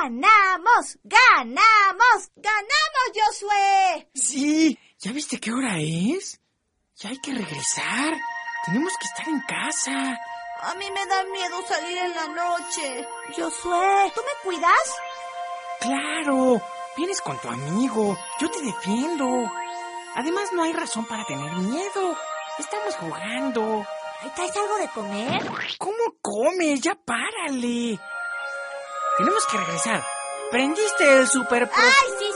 ¡Ganamos! ¡Ganamos! ¡Ganamos, Josué! Sí, ¿ya viste qué hora es? Ya hay que regresar. Tenemos que estar en casa. A mí me da miedo salir en la noche. Josué, ¿tú me cuidas? Claro, vienes con tu amigo. Yo te defiendo. Además, no hay razón para tener miedo. Estamos jugando. ¿Traes algo de comer? ¿Cómo comes? Ya párale. Tenemos que regresar. ¿Prendiste el super... ¡Ay, sí!